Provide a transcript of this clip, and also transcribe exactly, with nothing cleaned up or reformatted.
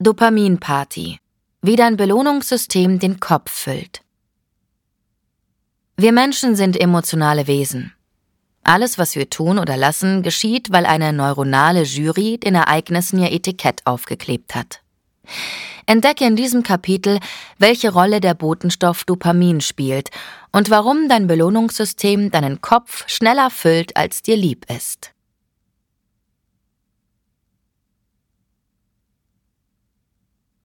Dopaminparty. Wie dein Belohnungssystem den Kopf füllt. Wir Menschen sind emotionale Wesen. Alles, was wir tun oder lassen, geschieht, weil eine neuronale Jury den Ereignissen ihr Etikett aufgeklebt hat. Entdecke in diesem Kapitel, welche Rolle der Botenstoff Dopamin spielt und warum dein Belohnungssystem deinen Kopf schneller füllt, als dir lieb ist.